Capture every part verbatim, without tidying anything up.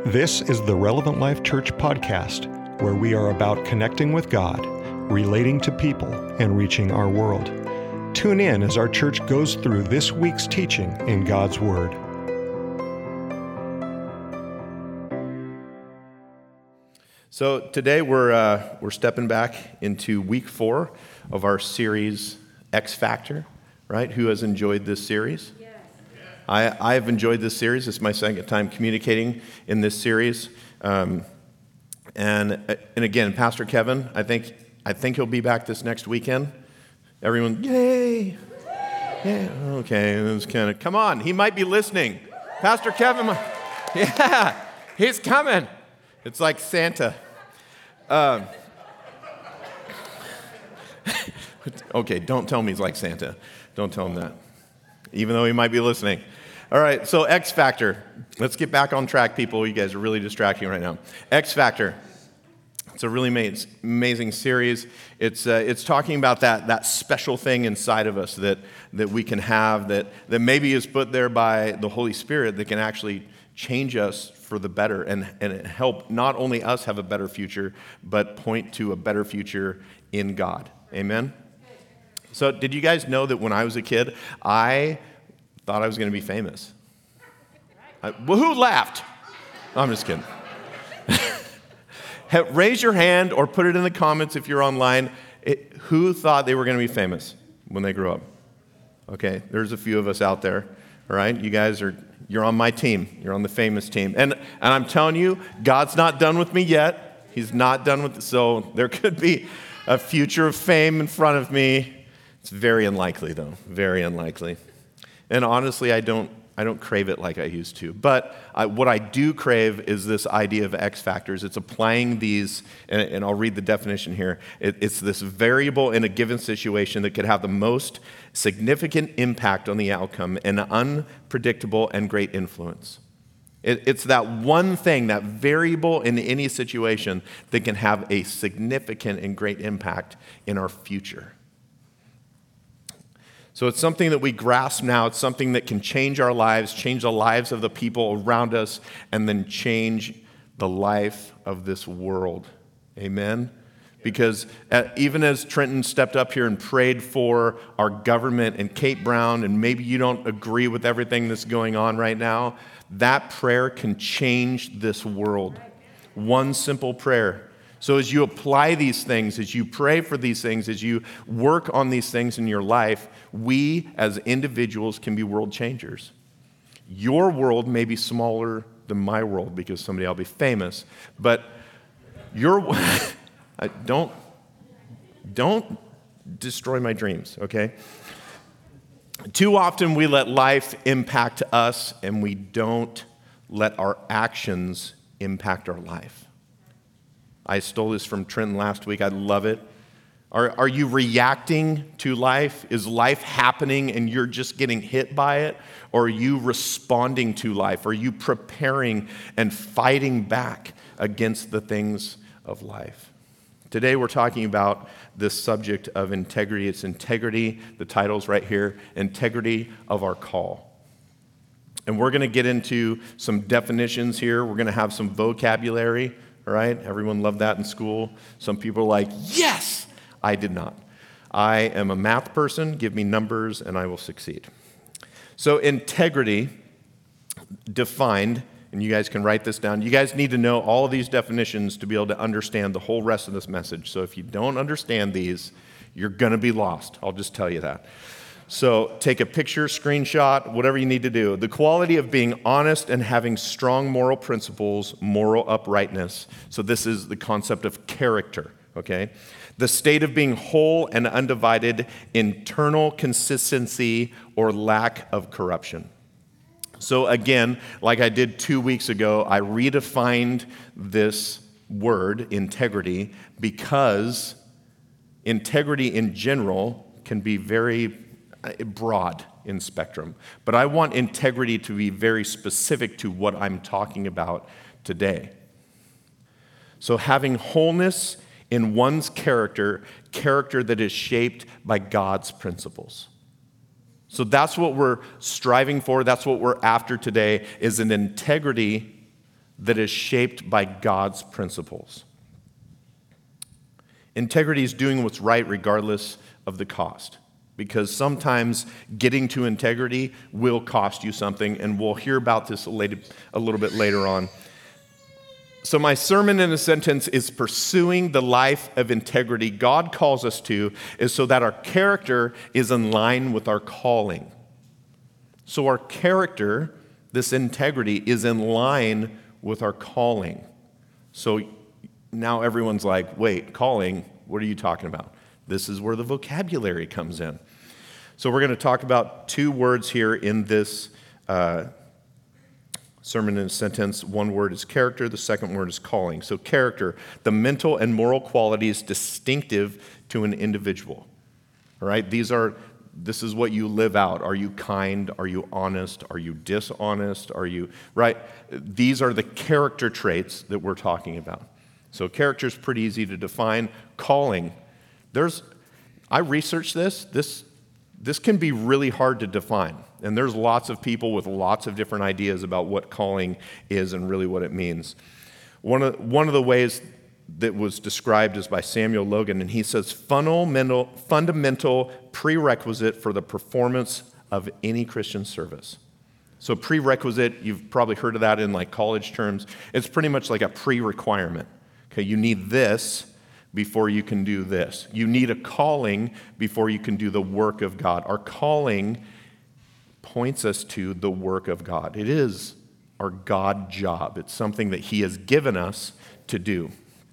This is the Relevant Life Church podcast, where we are about connecting with God, relating to people, and reaching our world. Tune in as our church goes through this week's teaching in God's Word. So today we're uh, we're stepping back into week four of our series X Factor, right? Who has enjoyed this series? Yes. I I have enjoyed this series. It's my second time communicating in this series, um, and and again, Pastor Kevin, I think I think he'll be back this next weekend. Everyone, yay! Yeah, okay. It was kind of come on. He might be listening, Pastor Kevin. Yeah, he's coming. It's like Santa. Um, okay, don't tell me he's like Santa. Don't tell him that, even though he might be listening. All right, so X Factor. Let's get back on track, people. You guys are really distracting right now. X Factor. It's a really amazing, amazing series. It's uh, it's talking about that that special thing inside of us that that we can have that that maybe is put there by the Holy Spirit that can actually change us for the better and, and help not only us have a better future, but point to a better future in God. Amen? So did you guys know that when I was a kid, I thought I was going to be famous? I, well, who laughed? I'm just kidding. Raise your hand or put it in the comments if you're online. It, who thought they were going to be famous when they grew up? Okay, there's a few of us out there. All right, you guys are, you're on my team. You're on the famous team. And, and I'm telling you, God's not done with me yet. He's not done with it. So there could be a future of fame in front of me. It's very unlikely, though. Very unlikely. And honestly, I don't I don't crave it like I used to. But I, what I do crave is this idea of X factors. It's applying these, and, and I'll read the definition here. It, it's this variable in a given situation that could have the most significant impact on the outcome and unpredictable and great influence. It, it's that one thing, that variable in any situation that can have a significant and great impact in our future. So it's something that we grasp now. It's something that can change our lives, change the lives of the people around us, and then change the life of this world. Amen? Because uh, even as Trenton stepped up here and prayed for our government and Kate Brown, and maybe you don't agree with everything that's going on right now, that prayer can change this world. One simple prayer. So as you apply these things, as you pray for these things, as you work on these things in your life, we as individuals can be world changers. Your world may be smaller than my world because someday I'll be famous, but your don't don't destroy my dreams, okay? Too often we let life impact us and we don't let our actions impact our life. I stole this from Trenton last week. I love it. Are, are you reacting to life? Is life happening and you're just getting hit by it? Or are you responding to life? Are you preparing and fighting back against the things of life? Today we're talking about this subject of integrity. It's integrity, the title's right here, integrity of our call. And we're going to get into some definitions here. We're going to have some vocabulary. All right, everyone loved that in school. Some people are like, yes, I did not. I am a math person. Give me numbers and I will succeed. So integrity defined, and you guys can write this down. You guys need to know all of these definitions to be able to understand the whole rest of this message. So if you don't understand these, you're going to be lost. I'll just tell you that. So take a picture, screenshot, whatever you need to do. The quality of being honest and having strong moral principles, moral uprightness. So this is the concept of character, okay? The state of being whole and undivided, internal consistency or lack of corruption. So again, like I did two weeks ago, I redefined this word, integrity, because integrity in general can be very broad in spectrum. But I want integrity to be very specific to what I'm talking about today. So having wholeness in one's character, character that is shaped by God's principles. So that's what we're striving for. That's what we're after today, is an integrity that is shaped by God's principles. Integrity is doing what's right regardless of the cost, because sometimes getting to integrity will cost you something, and we'll hear about this a little bit later on. So my sermon in a sentence is pursuing the life of integrity God calls us to, is so that our character is in line with our calling. So our character, this integrity, is in line with our calling. So now everyone's like, wait, calling, what are you talking about? This is where the vocabulary comes in. So we're going to talk about two words here in this uh, sermon in a sentence. One word is character, the second word is calling. So character, the mental and moral qualities distinctive to an individual. All right, these are, this is what you live out. Are you kind? Are you honest? Are you dishonest? Are you, right? These are the character traits that we're talking about. So character is pretty easy to define. Calling, there's, I researched this. This, this can be really hard to define. And there's lots of people with lots of different ideas about what calling is and really what it means. One of, one of the ways that was described is by Samuel Logan, and he says, fundamental, fundamental prerequisite for the performance of any Christian service. So prerequisite, you've probably heard of that in like college terms. It's pretty much like a pre-requirement. Okay, you need this before you can do this. You need a calling before you can do the work of God. Our calling points us to the work of God. It is our God job. It's something that He has given us to do.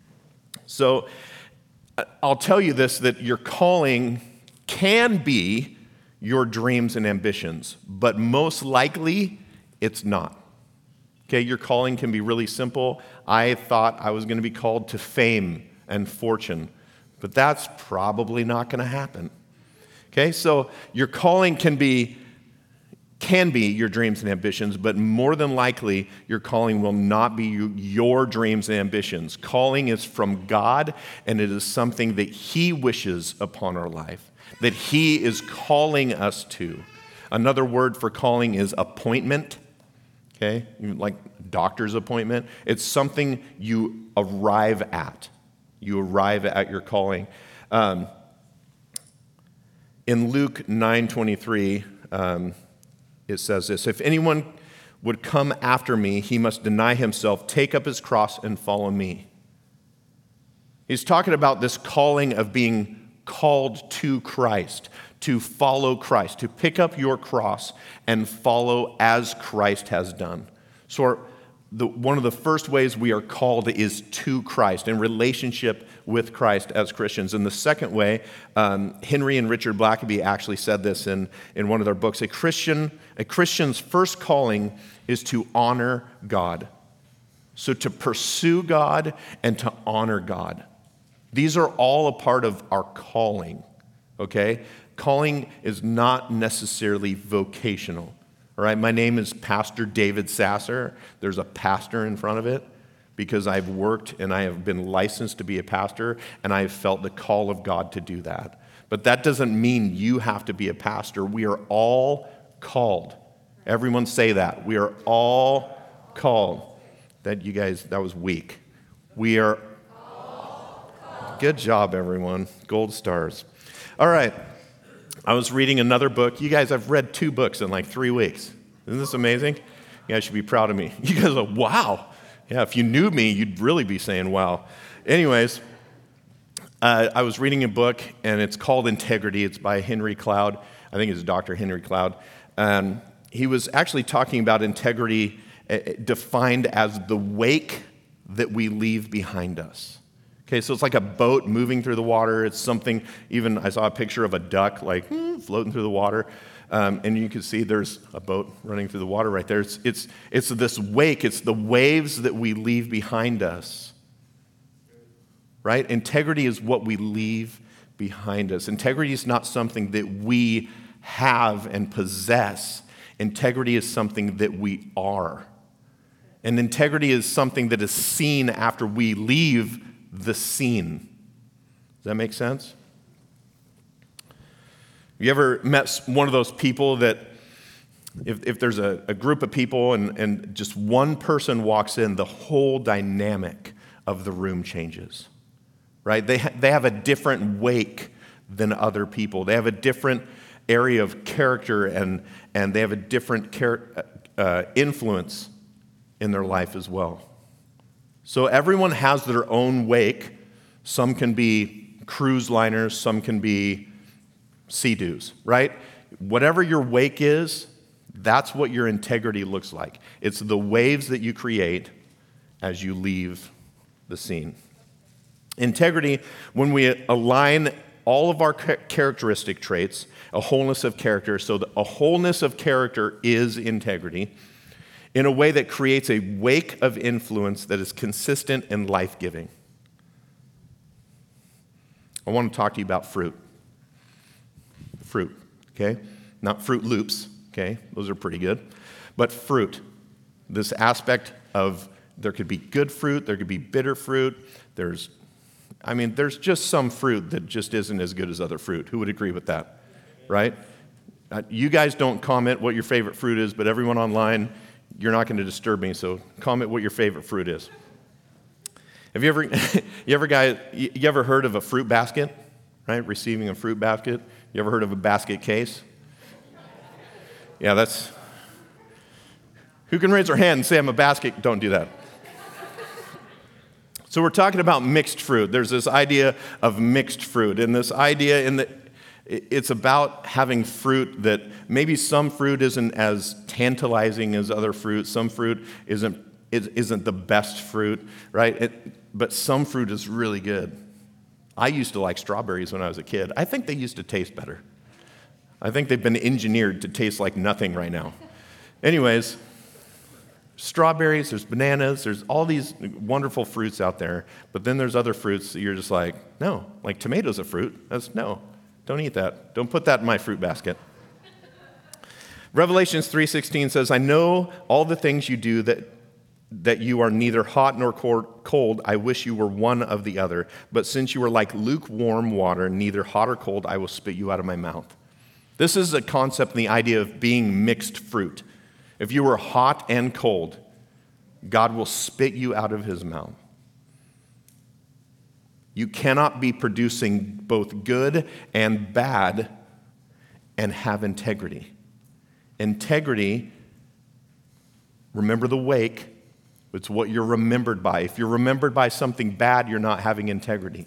So I'll tell you this, that your calling can be your dreams and ambitions, but most likely it's not. Okay, your calling can be really simple. I thought I was going to be called to fame and fortune, but that's probably not going to happen. Okay, so your calling can be can be your dreams and ambitions, but more than likely your calling will not be your dreams and ambitions. Calling is from God, and it is something that He wishes upon our life, that He is calling us to. Another word for calling is appointment. Okay, like doctor's appointment. It's something you arrive at. You arrive at your calling. Um, in Luke nine twenty-three, um, it says this: if anyone would come after me, he must deny himself, take up his cross, and follow me. He's talking about this calling of being called to Christ, to follow Christ, to pick up your cross and follow as Christ has done. So our, the, one of the first ways we are called is to Christ, in relationship with Christ as Christians. And the second way, um, Henry and Richard Blackaby actually said this in, in one of their books, a Christian, a Christian's first calling is to honor God. So to pursue God and to honor God. These are all a part of our calling, okay? Calling is not necessarily vocational, all right? My name is Pastor David Sasser. There's a pastor in front of it because I've worked and I have been licensed to be a pastor, and I have felt the call of God to do that. But that doesn't mean you have to be a pastor. We are all called. Everyone say that. We are all called. That you guys, that was weak. We are all called. Good job, everyone. Gold stars. All right. I was reading another book. You guys, I've read two books in like three weeks. Isn't this amazing? You guys should be proud of me. You guys are, wow. Yeah, if you knew me, you'd really be saying wow. Anyways, uh, I was reading a book, and it's called Integrity. It's by Henry Cloud. I think it's Doctor Henry Cloud. Um, he was actually talking about integrity uh, defined as the wake that we leave behind us. Okay, so it's like a boat moving through the water. It's something, even I saw a picture of a duck like hmm, floating through the water. Um, and you can see there's a boat running through the water right there. It's, it's, it's this wake. It's the waves that we leave behind us, right? Integrity is what we leave behind us. Integrity is not something that we have and possess. Integrity is something that we are. And integrity is something that is seen after we leave the scene. Does that make sense? You ever met one of those people that if, if there's a, a group of people and, and just one person walks in, the whole dynamic of the room changes, right? They, ha- they have a different wake than other people. They have a different area of character, and, and they have a different char- uh, influence in their life as well. So everyone has their own wake. Some can be cruise liners, some can be sea-doos, right? Whatever your wake is, that's what your integrity looks like. It's the waves that you create as you leave the scene. Integrity, when we align all of our characteristic traits, a wholeness of character, so that a wholeness of character is integrity, in a way that creates a wake of influence that is consistent and life-giving. I want to talk to you about fruit. Fruit, okay? Not Fruit Loops, okay? Those are pretty good. But fruit, this aspect of there could be good fruit, there could be bitter fruit, there's, I mean, there's just some fruit that just isn't as good as other fruit. Who would agree with that, right? Uh, you guys don't comment what your favorite fruit is, but everyone online, you're not going to disturb me, so comment what your favorite fruit is. Have you ever, you ever guys, you ever heard of a fruit basket, right? Receiving a fruit basket. You ever heard of a basket case? Yeah, that's. Who can raise their hand and say I'm a basket? Don't do that. So we're talking about mixed fruit. There's this idea of mixed fruit, and this idea in the. It's about having fruit that maybe some fruit isn't as tantalizing as other fruit. Some fruit isn't isn't the best fruit, right? It, but some fruit is really good. I used to like strawberries when I was a kid. I think they used to taste better. I think they've been engineered to taste like nothing right now. Anyways, strawberries, there's bananas, there's all these wonderful fruits out there, but then there's other fruits that you're just like, no, like tomatoes a fruit. That's no. Don't eat that. Don't put that in my fruit basket. Revelations three sixteen says, I know all the things you do, that, that you are neither hot nor cold. I wish you were one of the other. But since you are like lukewarm water, neither hot or cold, I will spit you out of my mouth. This is a concept and the idea of being mixed fruit. If you were hot and cold, God will spit you out of his mouth. You cannot be producing both good and bad and have integrity. Integrity, remember the wake, it's what you're remembered by. If you're remembered by something bad, you're not having integrity.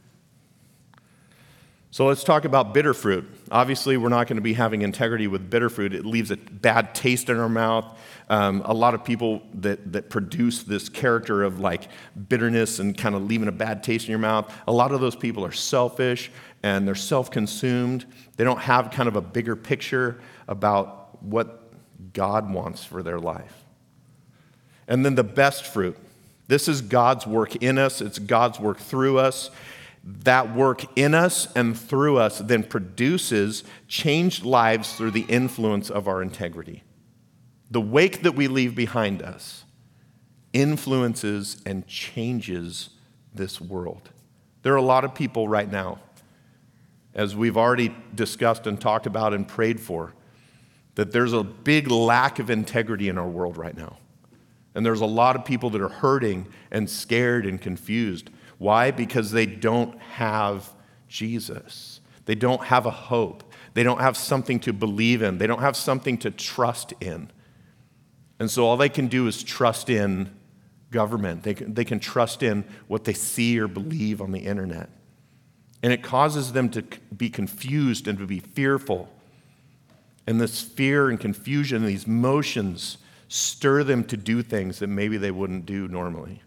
So let's talk about bitter fruit. Obviously, we're not going to be having integrity with bitter fruit. It leaves a bad taste in our mouth. Um, a lot of people that, that produce this character of like bitterness and kind of leaving a bad taste in your mouth, a lot of those people are selfish and they're self-consumed. They don't have kind of a bigger picture about what God wants for their life. And then the best fruit. This is God's work in us. It's God's work through us. That work in us and through us then produces changed lives through the influence of our integrity. The wake that we leave behind us influences and changes this world. There are a lot of people right now, as we've already discussed and talked about and prayed for, that there's a big lack of integrity in our world right now. And there's a lot of people that are hurting and scared and confused. Why? Because they don't have Jesus. They don't have a hope. They don't have something to believe in. They don't have something to trust in. And so all they can do is trust in government. They can, they can trust in what they see or believe on the internet. And it causes them to be confused and to be fearful. And this fear and confusion and these emotions stir them to do things that maybe they wouldn't do normally.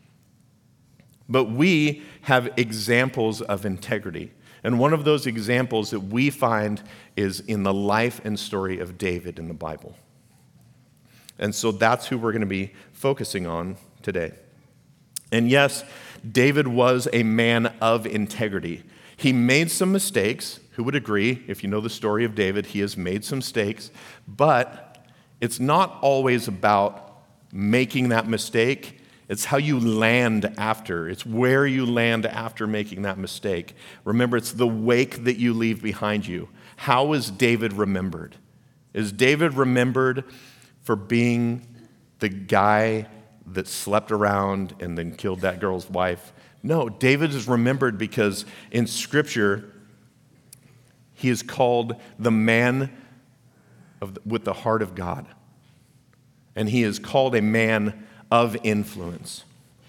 But we have examples of integrity. And one of those examples that we find is in the life and story of David in the Bible. And so that's who we're going to be focusing on today. And yes, David was a man of integrity. He made some mistakes. Who would agree? If you know the story of David, he has made some mistakes. But it's not always about making that mistake. It's how you land after. It's where you land after making that mistake. Remember, it's the wake that you leave behind you. How is David remembered? Is David remembered for being the guy that slept around and then killed that girl's wife? No, David is remembered because in Scripture, he is called the man of, with the heart of God. And he is called a man of influence.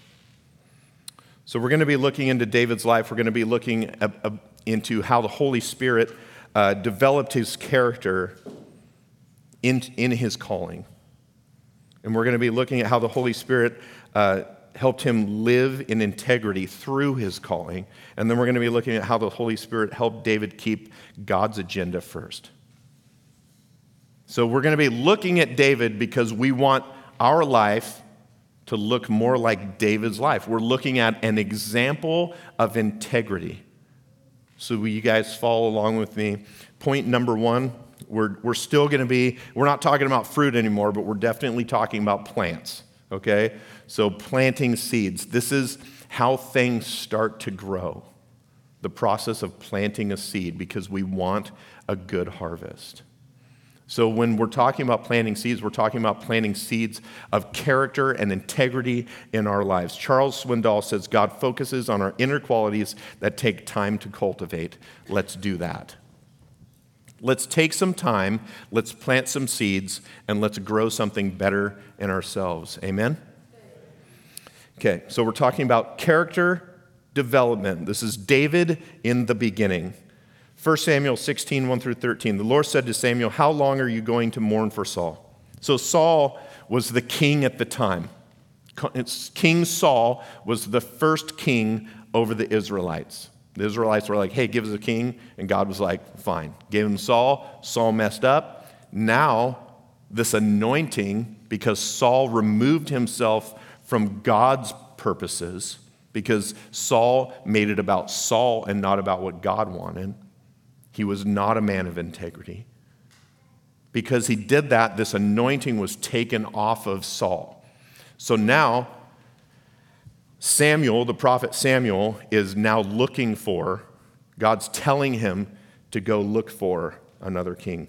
So we're going to be looking into David's life. We're going to be looking at, uh, into how the Holy Spirit uh, developed his character in, in his calling. And we're going to be looking at how the Holy Spirit uh, helped him live in integrity through his calling. And then we're going to be looking at how the Holy Spirit helped David keep God's agenda first. So we're going to be looking at David because we want our life to look more like David's life. We're looking at an example of integrity. So will you guys follow along with me? Point number one, we're, we're still going to be, we're not talking about fruit anymore, but we're definitely talking about plants, okay? So planting seeds. This is how things start to grow, the process of planting a seed, because we want a good harvest. So when we're talking about planting seeds, we're talking about planting seeds of character and integrity in our lives. Charles Swindoll says God focuses on our inner qualities that take time to cultivate. Let's do that. Let's take some time, let's plant some seeds, and let's grow something better in ourselves. Amen? Okay, so we're talking about character development. This is David in the beginning. First Samuel sixteen, one through thirteen. The Lord said to Samuel, "How long are you going to mourn for Saul?" So Saul was the king at the time. King Saul was the first king over the Israelites. The Israelites were like, hey, give us a king. And God was like, fine. Gave him Saul. Saul messed up. Now, this anointing, because Saul removed himself from God's purposes, because Saul made it about Saul and not about what God wanted. He was not a man of integrity. Because he did that, this anointing was taken off of Saul. So now, Samuel, the prophet Samuel, is now looking for, God's telling him to go look for another king.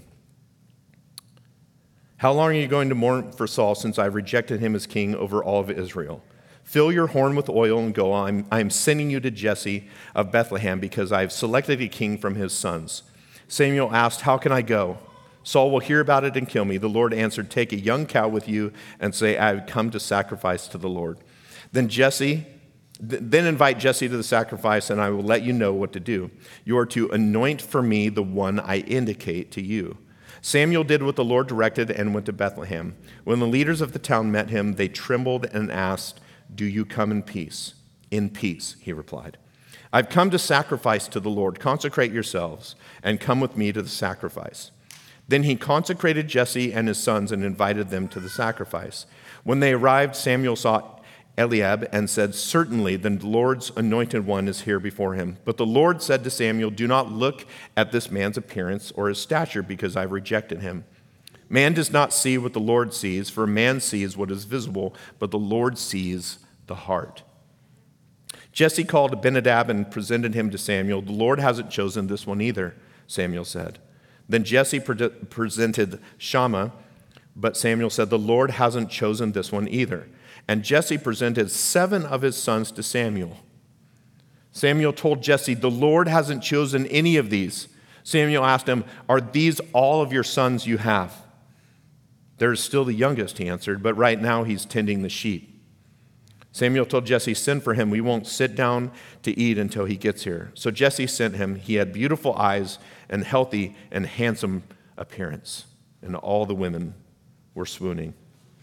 How long are you going to mourn for Saul, since I've rejected him as king over all of Israel? Fill your horn with oil and go. I'm, I'm sending you to Jesse of Bethlehem because I've selected a king from his sons. Samuel asked, how can I go? Saul will hear about it and kill me. The Lord answered, take a young cow with you and say, I have come to sacrifice to the Lord. Then Jesse, th- then invite Jesse to the sacrifice, and I will let you know what to do. You are to anoint for me the one I indicate to you. Samuel did what the Lord directed and went to Bethlehem. When the leaders of the town met him, they trembled and asked, do you come in peace? In peace, he replied. I've come to sacrifice to the Lord. Consecrate yourselves and come with me to the sacrifice. Then he consecrated Jesse and his sons and invited them to the sacrifice. When they arrived, Samuel saw Eliab and said, certainly the Lord's anointed one is here before him. But the Lord said to Samuel, do not look at this man's appearance or his stature, because I've rejected him. Man does not see what the Lord sees, for man sees what is visible, but the Lord sees the heart. Jesse called Abinadab and presented him to Samuel. The Lord hasn't chosen this one either, Samuel said. Then Jesse pre- presented Shammah, but Samuel said, the Lord hasn't chosen this one either. And Jesse presented seven of his sons to Samuel. Samuel told Jesse, the Lord hasn't chosen any of these. Samuel asked him, are these all of your sons you have? There's still the youngest, he answered, but right now he's tending the sheep. Samuel told Jesse, send for him. We won't sit down to eat until he gets here. So Jesse sent him. He had beautiful eyes and healthy and handsome appearance, and all the women were swooning.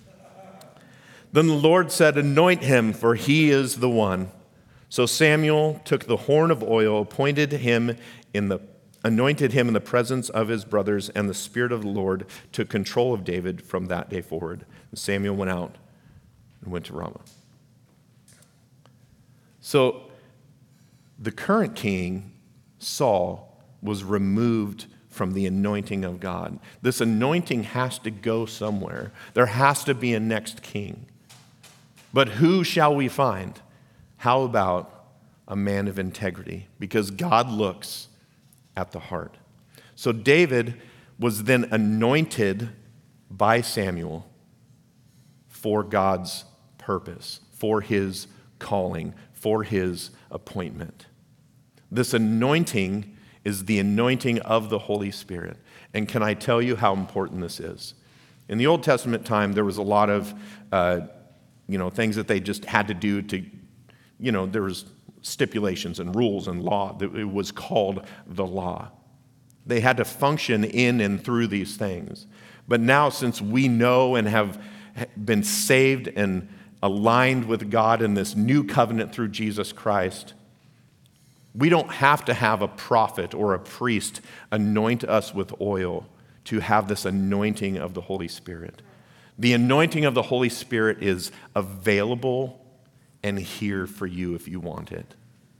Then the Lord said, anoint him, for he is the one. So Samuel took the horn of oil, appointed him in the anointed him in the presence of his brothers, and the Spirit of the Lord took control of David from that day forward. And Samuel went out and went to Ramah. So the current king, Saul, was removed from the anointing of God. This anointing has to go somewhere. There has to be a next king. But who shall we find? How about a man of integrity? Because God looks at the heart. So David was then anointed by Samuel for God's purpose, for his calling, for his appointment. This anointing is the anointing of the Holy Spirit. And can I tell you how important this is? In the Old Testament time, there was a lot of, uh, you know, things that they just had to do to, you know, there was stipulations and rules and law. It was called the law. They had to function in and through these things. But now, since we know and have been saved and aligned with God in this new covenant through Jesus Christ, we don't have to have a prophet or a priest anoint us with oil to have this anointing of the Holy Spirit. The anointing of the Holy Spirit is available and here for you if you want it.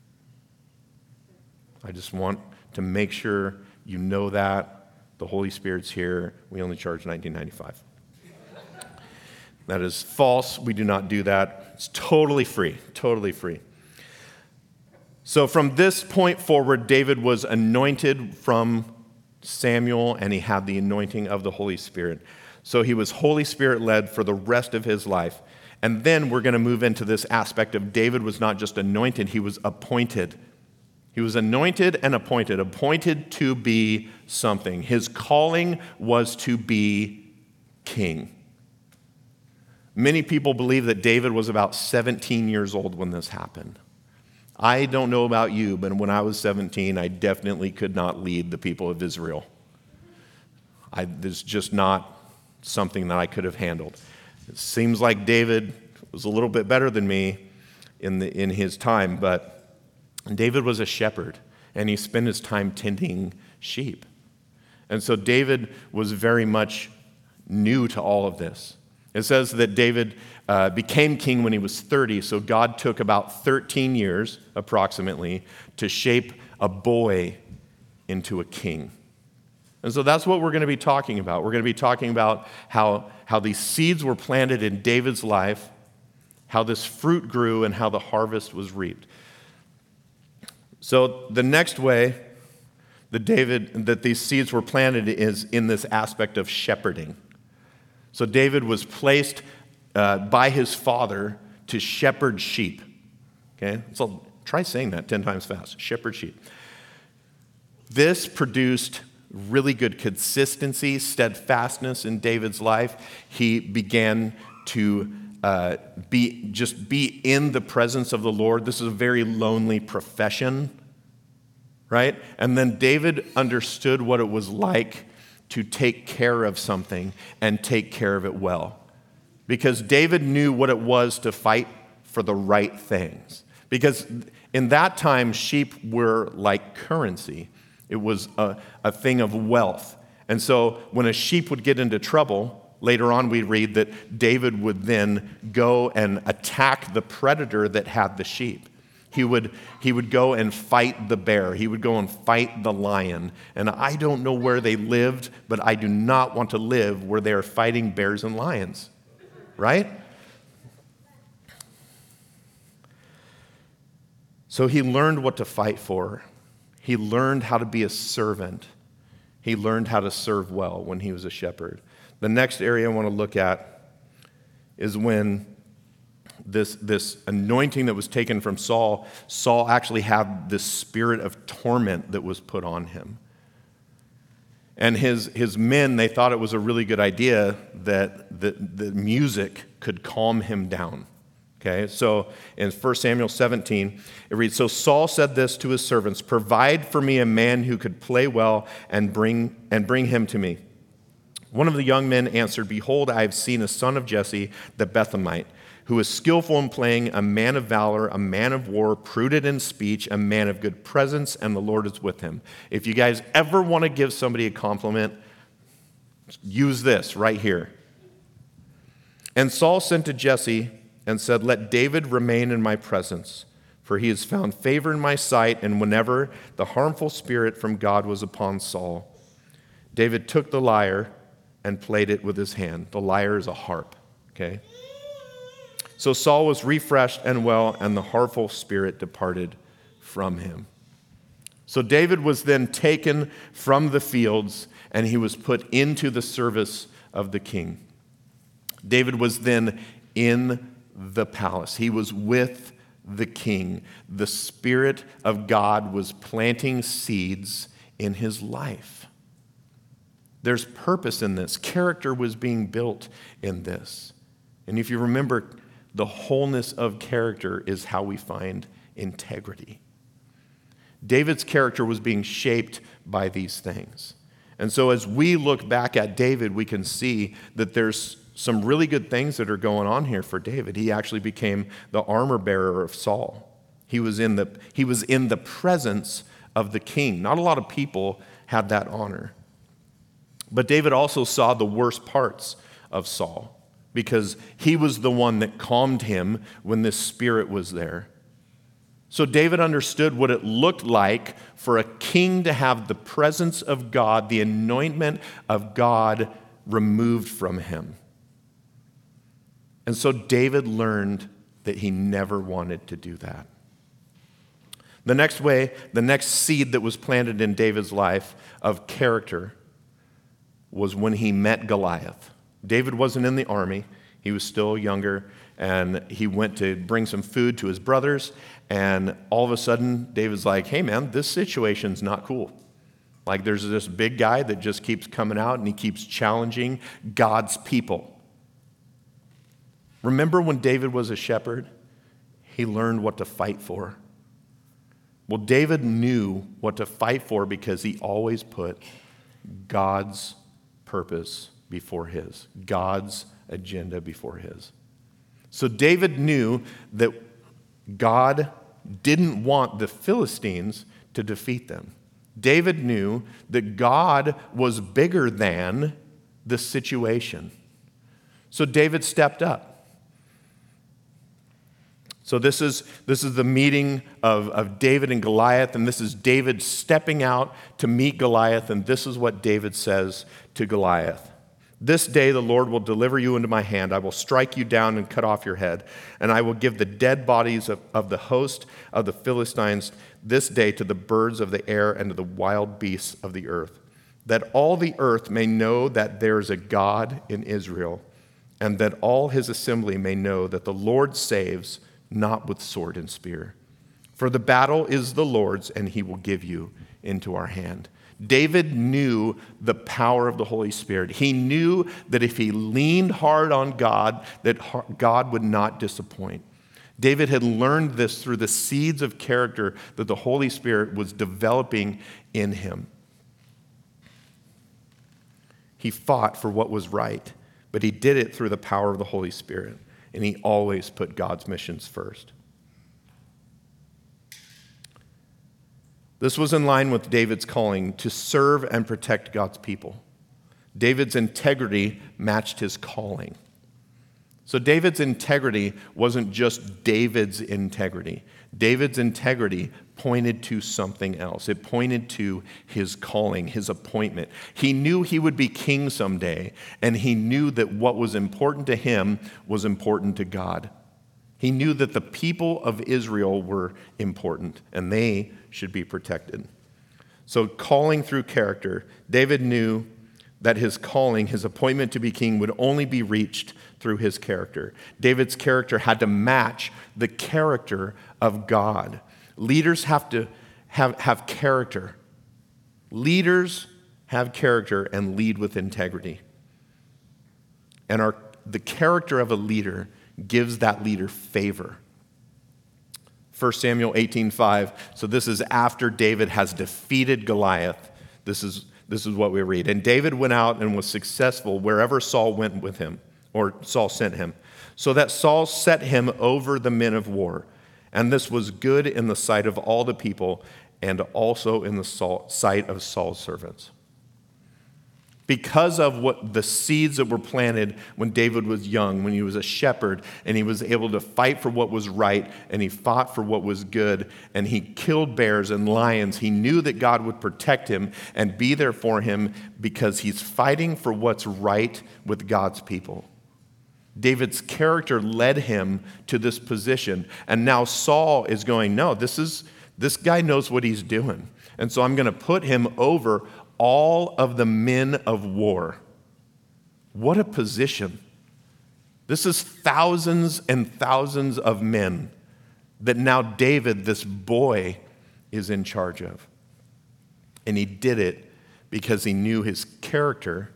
I just want to make sure you know that the Holy Spirit's here. We only charge nineteen ninety-five. That is false. We do not do that. It's totally free, totally free. So from this point forward, David was anointed from Samuel, and he had the anointing of the Holy Spirit. So he was Holy Spirit-led for the rest of his life. And then we're going to move into this aspect of David was not just anointed, he was appointed. He was anointed and appointed, appointed to be something. His calling was to be king. Many people believe that David was about seventeen years old when this happened. I don't know about you, but when I was seventeen, I definitely could not lead the people of Israel. I, there's just not something that I could have handled. It seems like David was a little bit better than me in, the, in his time, but David was a shepherd, and he spent his time tending sheep. And so David was very much new to all of this. It says that David uh, became king when he was thirty, so God took about thirteen years, approximately, to shape a boy into a king. And so that's what we're going to be talking about. We're going to be talking about how, how these seeds were planted in David's life, how this fruit grew, and how the harvest was reaped. So the next way that David, that these seeds were planted is in this aspect of shepherding. So David was placed uh, by his father to shepherd sheep. Okay, so try saying that ten times fast. Shepherd sheep. This produced really good consistency, steadfastness in David's life. He began to uh, be just be in the presence of the Lord. This is a very lonely profession, right? And then David understood what it was like to take care of something and take care of it well. Because David knew what it was to fight for the right things. Because in that time, sheep were like currency. It was a, a thing of wealth. And so when a sheep would get into trouble, later on we read that David would then go and attack the predator that had the sheep. He would, he would go and fight the bear. He would go and fight the lion. And I don't know where they lived, but I do not want to live where they are fighting bears and lions. Right? So he learned what to fight for. He learned how to be a servant. He learned how to serve well when he was a shepherd. The next area I want to look at is when This, this anointing that was taken from Saul, Saul actually had this spirit of torment that was put on him. And his, his men, they thought it was a really good idea that the, the music could calm him down. Okay, so in First Samuel seventeen, it reads, "So Saul said this to his servants, 'Provide for me a man who could play well and bring, and bring him to me.' One of the young men answered, 'Behold, I have seen a son of Jesse, the Bethlehemite, who is skillful in playing, a man of valor, a man of war, prudent in speech, a man of good presence, and the Lord is with him.'" If you guys ever want to give somebody a compliment, use this right here. "And Saul sent to Jesse and said, 'Let David remain in my presence, for he has found favor in my sight.' And whenever the harmful spirit from God was upon Saul, David took the lyre and played it with his hand." The lyre is a harp, okay? "So Saul was refreshed and well, and the harmful spirit departed from him." So David was then taken from the fields and he was put into the service of the king. David was then in the palace. He was with the king. The Spirit of God was planting seeds in his life. There's purpose in this. Character was being built in this. And if you remember, the wholeness of character is how we find integrity. David's character was being shaped by these things. And so as we look back at David, we can see that there's some really good things that are going on here for David. He actually became the armor bearer of Saul. He was in the, he was in the presence of the king. Not a lot of people had that honor. But David also saw the worst parts of Saul because he was the one that calmed him when this spirit was there. So David understood what it looked like for a king to have the presence of God, the anointment of God removed from him. And so David learned that he never wanted to do that. The next way, the next seed that was planted in David's life of character was when he met Goliath. David wasn't in the army. He was still younger, and he went to bring some food to his brothers, and all of a sudden, David's like, hey man, this situation's not cool. Like there's this big guy that just keeps coming out, and he keeps challenging God's people. Remember when David was a shepherd? He learned what to fight for. Well, David knew what to fight for because he always put God's purpose before his, God's agenda before his. So David knew that God didn't want the Philistines to defeat them. David knew that God was bigger than the situation. So David stepped up. So this is, this is the meeting of, of David and Goliath, and this is David stepping out to meet Goliath, and this is what David says to Goliath. This day the Lord will deliver you into my hand. I will strike you down and cut off your head, and I will give the dead bodies of, of the host of the Philistines this day to the birds of the air and to the wild beasts of the earth, that all the earth may know that there is a God in Israel, and that all his assembly may know that the Lord saves, not with sword and spear. For the battle is the Lord's, and he will give you into our hand. David knew the power of the Holy Spirit. He knew that if he leaned hard on God, that God would not disappoint. David had learned this through the seeds of character that the Holy Spirit was developing in him. He fought for what was right, but he did it through the power of the Holy Spirit. And he always put God's missions first. This was in line with David's calling to serve and protect God's people. David's integrity matched his calling. So David's integrity wasn't just David's integrity. David's integrity pointed to something else. It pointed to his calling, his appointment. He knew he would be king someday, and he knew that what was important to him was important to God. He knew that the people of Israel were important, and they should be protected. So calling through character, David knew that his calling, his appointment to be king, would only be reached through his character. David's character had to match the character of God. Leaders have to have, have character. Leaders have character and lead with integrity. And our, the character of a leader gives that leader favor. First Samuel eighteen five. So this is after David has defeated Goliath. This is, this is what we read. And David went out and was successful wherever Saul went with him, or Saul sent him, so that Saul set him over the men of war. And this was good in the sight of all the people and also in the sight of Saul's servants. Because of what the seeds that were planted when David was young, when he was a shepherd, and he was able to fight for what was right, and he fought for what was good, and he killed bears and lions, he knew that God would protect him and be there for him because he's fighting for what's right with God's people. David's character led him to this position, and now Saul is going, no, this is This guy knows what he's doing. And so I'm going to put him over all of the men of war. What a position. This is thousands and thousands of men that now David, this boy, is in charge of. And he did it because he knew his character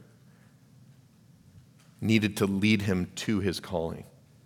needed to lead him to his calling.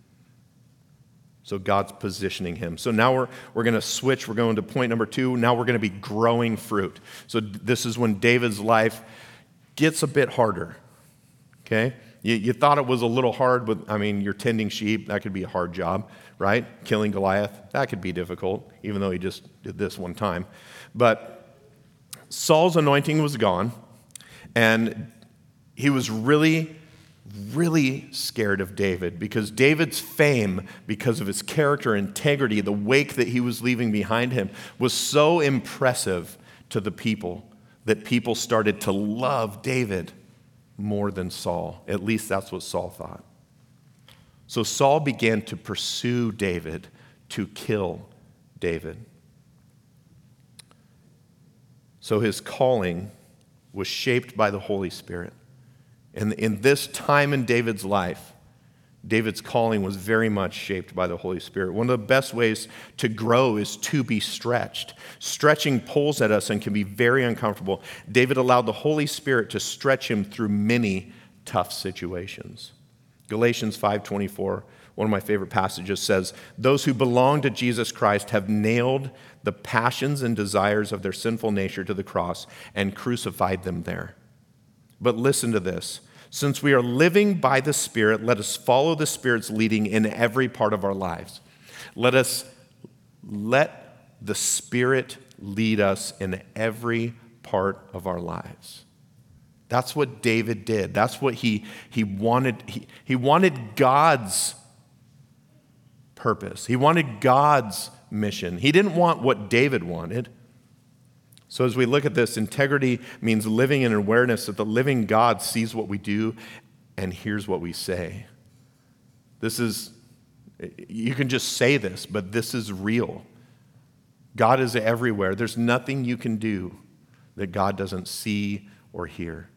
So God's positioning him. So now we're, we're going to switch. We're going to point number two. Now we're going to be growing fruit. So this is when David's life gets a bit harder. Okay? You, you thought it was a little hard with, I mean, you're tending sheep. That could be a hard job, right? Killing Goliath. That could be difficult, even though he just did this one time. But Saul's anointing was gone, and he was really really scared of David because David's fame, because of his character, integrity, the wake that he was leaving behind him, was so impressive to the people that people started to love David more than Saul. At least that's what Saul thought. So Saul began to pursue David to kill David. So his calling was shaped by the Holy Spirit. And in this time in David's life, David's calling was very much shaped by the Holy Spirit. One of the best ways to grow is to be stretched. Stretching pulls at us and can be very uncomfortable. David allowed the Holy Spirit to stretch him through many tough situations. Galatians five twenty-four, one of my favorite passages, says, "Those who belong to Jesus Christ have nailed the passions and desires of their sinful nature to the cross and crucified them there." But listen to this. Since we are living by the Spirit, let us follow the Spirit's leading in every part of our lives. Let us let the Spirit lead us in every part of our lives. That's what David did. That's what he, he wanted. He, he wanted God's purpose. He wanted God's mission. He didn't want what David wanted. So as we look at this, integrity means living in awareness that the living God sees what we do and hears what we say. This is, you can just say this, but this is real. God is everywhere. There's nothing you can do that God doesn't see or hear.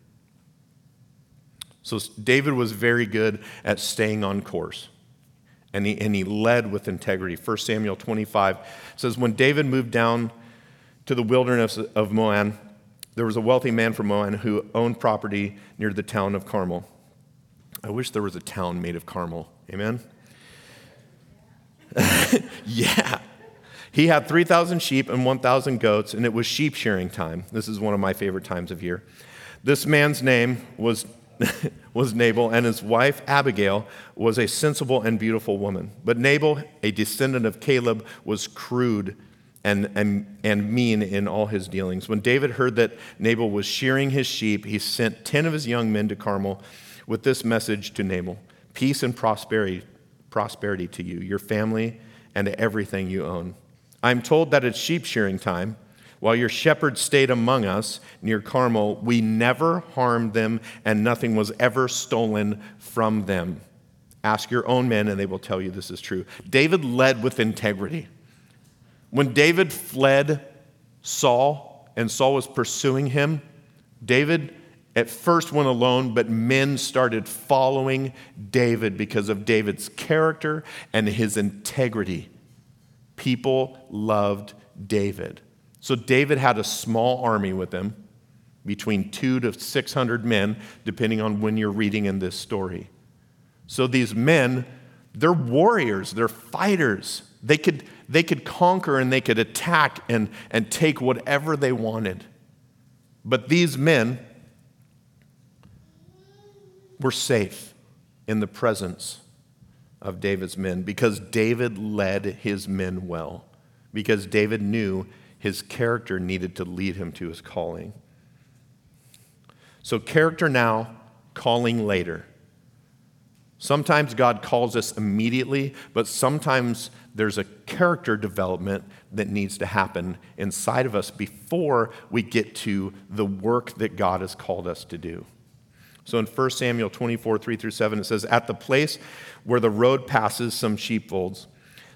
So David was very good at staying on course. And he, and he led with integrity. First Samuel twenty-five says, when David moved down to the wilderness of Moab, there was a wealthy man from Moab who owned property near the town of Carmel. I wish there was a town made of Carmel. Amen? Yeah. He had three thousand sheep and one thousand goats, and it was sheep shearing time. This is one of my favorite times of year. This man's name was, was Nabal, and his wife Abigail was a sensible and beautiful woman. But Nabal, a descendant of Caleb, was crude And, and, and mean in all his dealings. When David heard that Nabal was shearing his sheep, he sent ten of his young men to Carmel with this message to Nabal: peace and prosperity, prosperity to you, your family, and to everything you own. I'm told that it's sheep shearing time. While your shepherds stayed among us near Carmel, we never harmed them, and nothing was ever stolen from them. Ask your own men, and they will tell you this is true. David led with integrity. When David fled Saul and Saul was pursuing him, David at first went alone, but men started following David because of David's character and his integrity. People loved David. So David had a small army with him, between two to six hundred men, depending on when you're reading in this story. So these men, they're warriors, they're fighters. They could, they could conquer and they could attack and, and take whatever they wanted. But these men were safe in the presence of David's men because David led his men well, because David knew his character needed to lead him to his calling. So character now, calling later. Sometimes God calls us immediately, but sometimes there's a character development that needs to happen inside of us before we get to the work that God has called us to do. So in First Samuel twenty-four, three through seven, it says, at the place where the road passes some sheepfolds,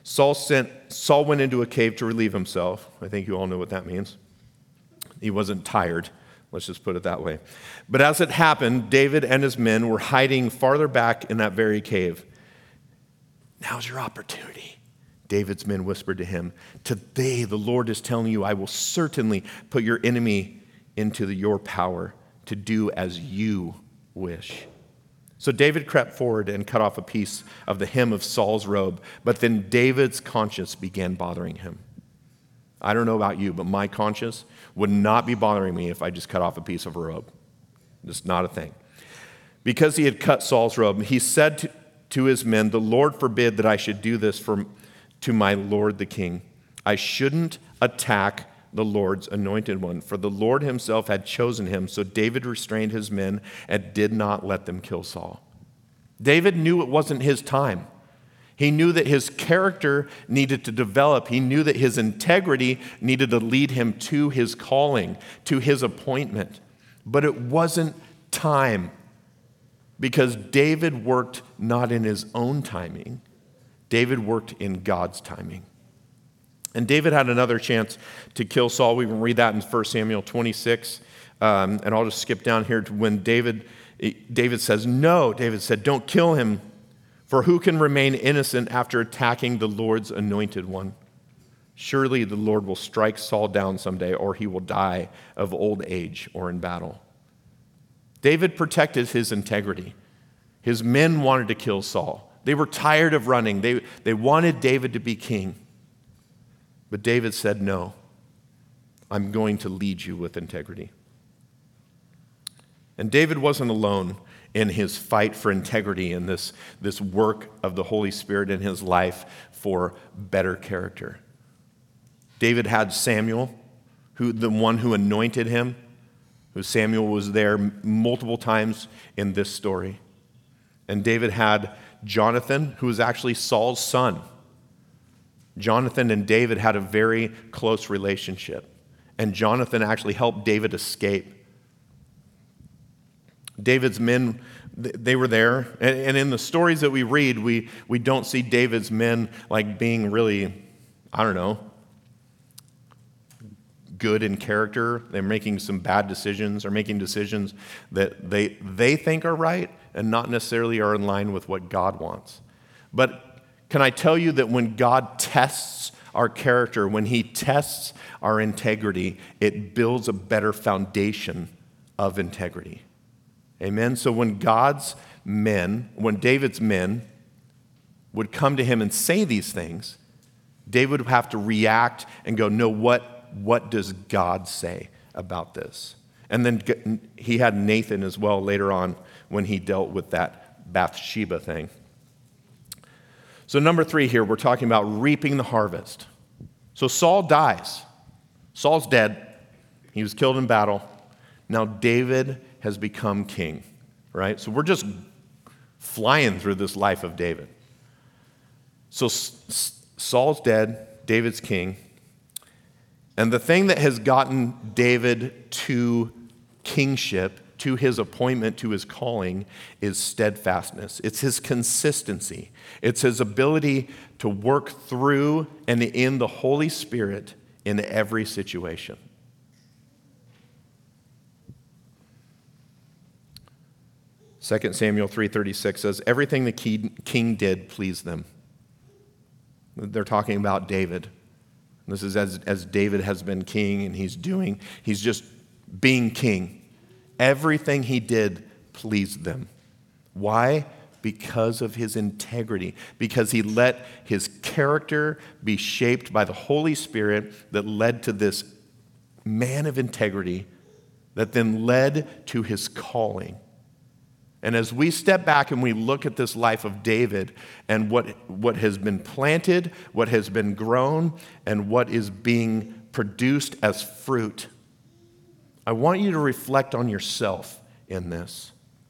Saul sent Saul went into a cave to relieve himself. I think you all know what that means. He wasn't tired. Let's just put it that way. But as it happened, David and his men were hiding farther back in that very cave. Now's your opportunity, David's men whispered to him. Today the Lord is telling you, I will certainly put your enemy into the, your power to do as you wish. So David crept forward and cut off a piece of the hem of Saul's robe, but then David's conscience began bothering him. I don't know about you, but my conscience would not be bothering me if I just cut off a piece of a robe. It's not a thing. Because he had cut Saul's robe, he said to, to his men, the Lord forbid that I should do this for, to my lord the king. I shouldn't attack the Lord's anointed one, for the Lord himself had chosen him. So David restrained his men and did not let them kill Saul. David knew it wasn't his time. He knew that his character needed to develop. He knew that his integrity needed to lead him to his calling, to his appointment. But it wasn't time, because David worked not in his own timing. David worked in God's timing. And David had another chance to kill Saul. We can read that in First Samuel twenty-six. Um, and I'll just skip down here to when David, David says, no, David said, don't kill him. For who can remain innocent after attacking the Lord's anointed one? Surely the Lord will strike Saul down someday, or he will die of old age or in battle. David protected his integrity. His men wanted to kill Saul. They were tired of running. They, they wanted David to be king. But David said, no, I'm going to lead you with integrity. And David wasn't alone in his fight for integrity and this, this work of the Holy Spirit in his life for better character. David had Samuel, who the one who anointed him, who Samuel was there multiple times in this story. And David had Jonathan, who was actually Saul's son. Jonathan and David had a very close relationship, and Jonathan actually helped David escape. David's men, they were there, and in the stories that we read, we, we don't see David's men like being really, I don't know, good in character. They're making some bad decisions or making decisions that they, they think are right and not necessarily are in line with what God wants. But can I tell you that when God tests our character, when he tests our integrity, it builds a better foundation of integrity. Amen? So when God's men, when David's men would come to him and say these things, David would have to react and go, no, what, what does God say about this? And then he had Nathan as well later on when he dealt with that Bathsheba thing. So number three here, we're talking about reaping the harvest. So Saul dies. Saul's dead. He was killed in battle. Now David has become king, right? So we're just flying through this life of David. So Saul's dead, David's king. And the thing that has gotten David to kingship, to his appointment, to his calling, is steadfastness. It's his consistency. It's his ability to work through and in the Holy Spirit in every situation. Second Samuel three thirty-six says, everything the king did pleased them. They're talking about David. This is as, as David has been king and he's doing, he's just being king. Everything he did pleased them. Why? Because of his integrity. Because he let his character be shaped by the Holy Spirit that led to this man of integrity that then led to his calling. And as we step back and we look at this life of David and what, what has been planted, what has been grown, and what is being produced as fruit, I want you to reflect on yourself in this.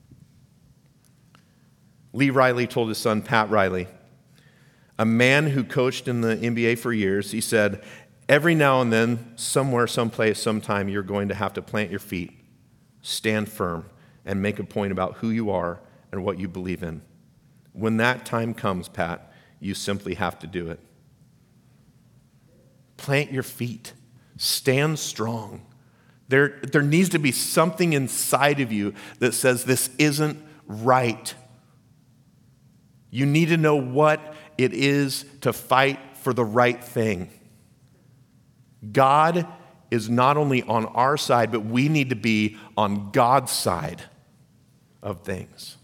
Lee Riley told his son, Pat Riley, a man who coached in the N B A for years, he said, every now and then, somewhere, someplace, sometime, you're going to have to plant your feet, stand firm, and make a point about who you are and what you believe in. When that time comes, Pat, you simply have to do it. Plant your feet. Stand strong. There, there needs to be something inside of you that says this isn't right. You need to know what it is to fight for the right thing. God is not only on our side, but we need to be on God's side of things.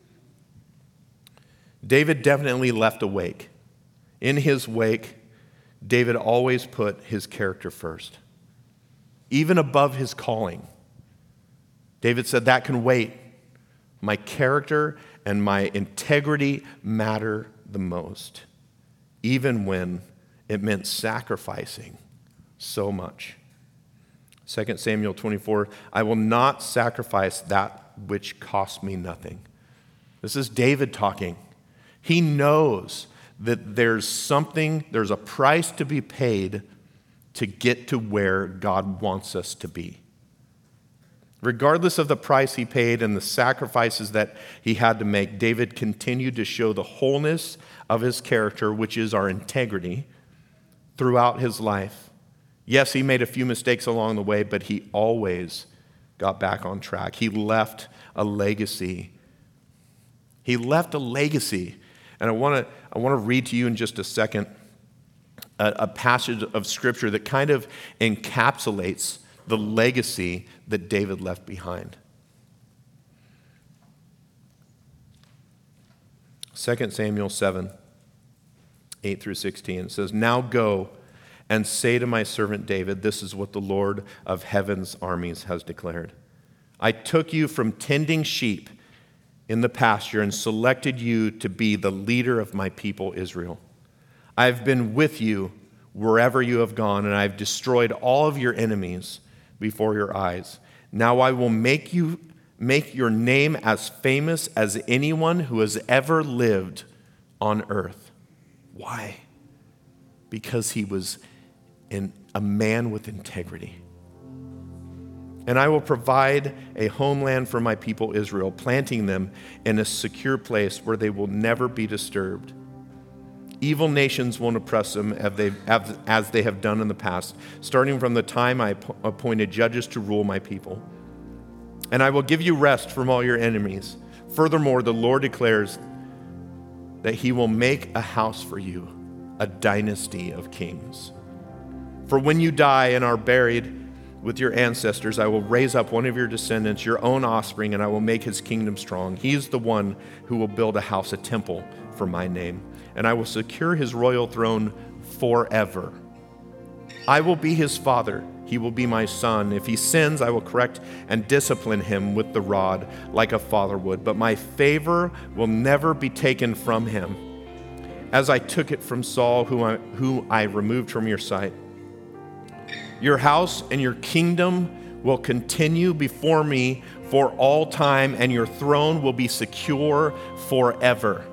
David definitely left a wake. In his wake, David always put his character first, even above his calling. David said, that can wait. My character and my integrity matter the most, even when it meant sacrificing so much. Second Samuel twenty-four, I will not sacrifice that which cost me nothing. This is David talking. He knows that there's something, there's a price to be paid to get to where God wants us to be. Regardless of the price he paid and the sacrifices that he had to make, David continued to show the wholeness of his character, which is our integrity, throughout his life. Yes, he made a few mistakes along the way, but he always got back on track. He left a legacy. He left a legacy. And I want to I want to read to you in just a second a, a passage of Scripture that kind of encapsulates the legacy that David left behind. Second Samuel seven, eight through sixteen. It says, now go and say to my servant David, this is what the Lord of heaven's armies has declared. I took you from tending sheep in the pasture and selected you to be the leader of my people Israel. I've been with you wherever you have gone, and I've destroyed all of your enemies before your eyes. Now I will make you make your name as famous as anyone who has ever lived on earth. Why? Because he was in, a man with integrity. And I will provide a homeland for my people Israel, planting them in a secure place where they will never be disturbed. Evil nations won't oppress them as they, as they have done in the past, starting from the time I appointed judges to rule my people. And I will give you rest from all your enemies. Furthermore, the Lord declares that he will make a house for you, a dynasty of kings. For when you die and are buried with your ancestors, I will raise up one of your descendants, your own offspring, and I will make his kingdom strong. He is the one who will build a house, a temple for my name, and I will secure his royal throne forever. I will be his father. He will be my son. If he sins, I will correct and discipline him with the rod like a father would. But my favor will never be taken from him, as I took it from Saul, who I, who I removed from your sight. Your house and your kingdom will continue before me for all time, and your throne will be secure forever.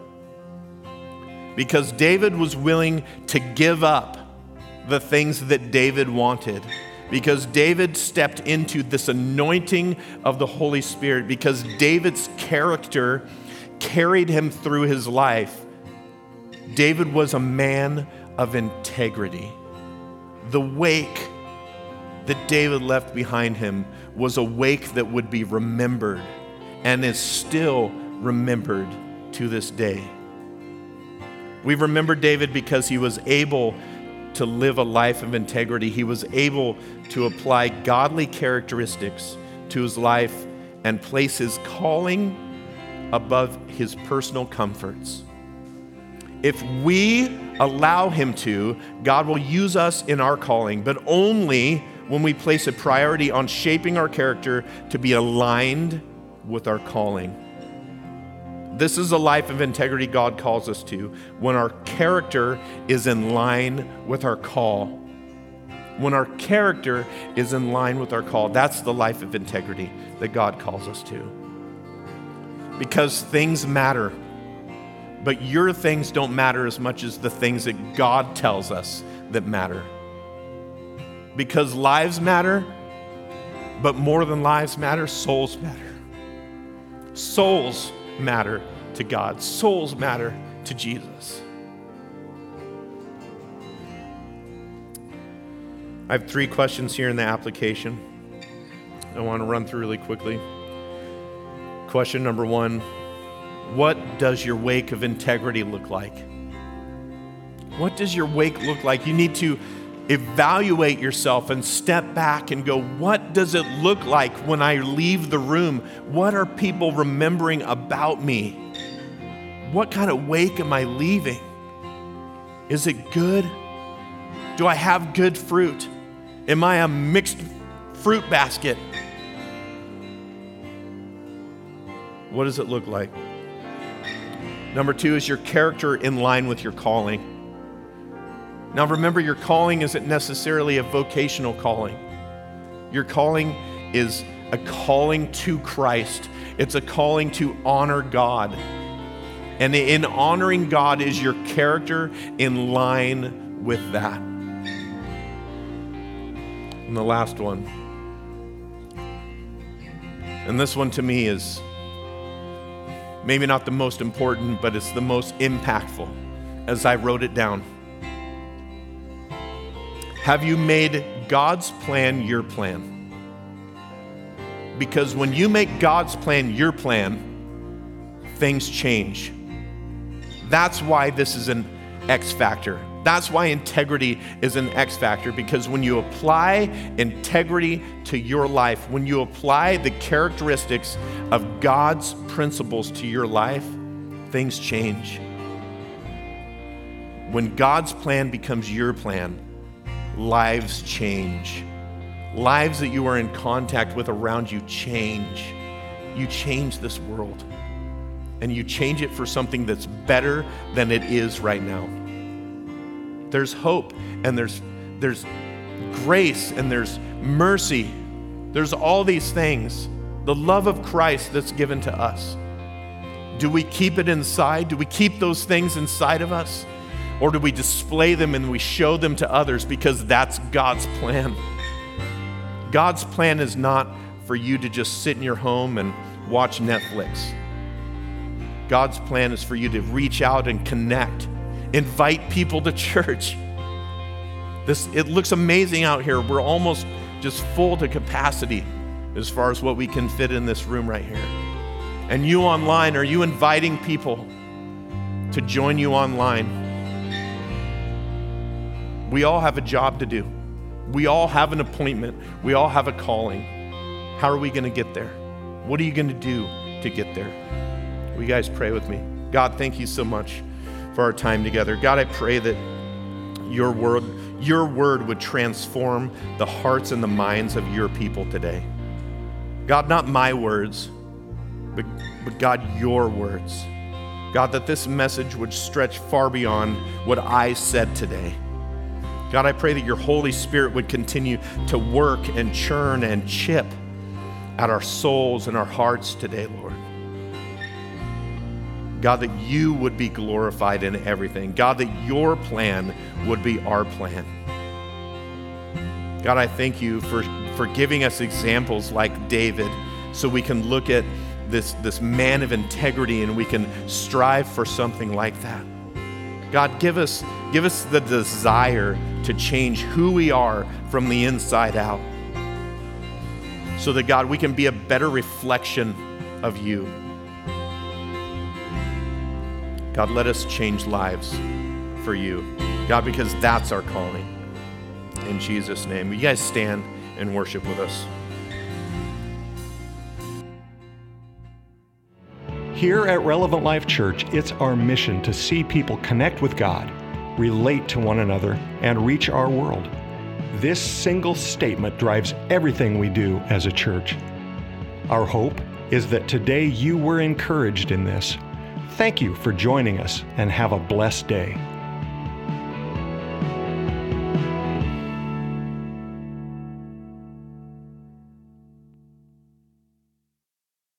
Because David was willing to give up the things that David wanted. Because David stepped into this anointing of the Holy Spirit. Because David's character carried him through his life. David was a man of integrity. The wake that David left behind him was a wake that would be remembered and is still remembered to this day. We remember David because he was able to live a life of integrity. He was able to apply godly characteristics to his life and place his calling above his personal comforts. If we allow him to, God will use us in our calling, but only when we place a priority on shaping our character to be aligned with our calling. This is a life of integrity God calls us to, when our character is in line with our call. When our character is in line with our call, that's the life of integrity that God calls us to. Because things matter, but your things don't matter as much as the things that God tells us that matter. Because lives matter, but more than lives matter, souls matter. Souls matter to God. Souls matter to Jesus. I have three questions here in the application I want to run through really quickly. Question number one, what does your wake of integrity look like? What does your wake look like? You need to evaluate yourself and step back and go, what does it look like when I leave the room? What are people remembering about me? What kind of wake am I leaving? Is it good? Do I have good fruit? Am I a mixed fruit basket? What does it look like? Number two, is your character in line with your calling? Now remember, your calling isn't necessarily a vocational calling. Your calling is a calling to Christ. It's a calling to honor God. And in honoring God, is your character in line with that? And the last one, and this one to me is maybe not the most important, but it's the most impactful as I wrote it down. Have you made God's plan your plan? Because when you make God's plan your plan, things change. That's why this is an X factor. That's why integrity is an X factor, because when you apply integrity to your life, when you apply the characteristics of God's principles to your life, things change. When God's plan becomes your plan, lives change. Lives that you are in contact with around you change. You change this world, and you change it for something that's better than it is right now. There's hope, and there's there's grace, and there's mercy. There's all these things. The love of Christ that's given to us. Do we keep it inside? Do we keep those things inside of us? Or do we display them and we show them to others, because that's God's plan? God's plan is not for you to just sit in your home and watch Netflix. God's plan is for you to reach out and connect. Invite people to church. This, it looks amazing out here. We're almost just full to capacity as far as what we can fit in this room right here. And you online, are you inviting people to join you online? We all have a job to do. We all have an appointment. We all have a calling. How are we going to get there? What are you going to do to get there? Will you guys pray with me? God, thank you so much for our time together. God, I pray that your word, your word would transform the hearts and the minds of your people today. God, not my words, but, but God, your words. God, that this message would stretch far beyond what I said today. God, I pray that your Holy Spirit would continue to work and churn and chip at our souls and our hearts today, Lord. God, that you would be glorified in everything. God, that your plan would be our plan. God, I thank you for, for giving us examples like David, so we can look at this, this man of integrity and we can strive for something like that. God, give us, give us the desire to change who we are from the inside out, so that, God, we can be a better reflection of you. God, let us change lives for you, God, because that's our calling. In Jesus' name, will you guys stand and worship with us? Here at Relevant Life Church, it's our mission to see people connect with God, relate to one another, and reach our world. This single statement drives everything we do as a church. Our hope is that today you were encouraged in this. Thank you for joining us, and have a blessed day.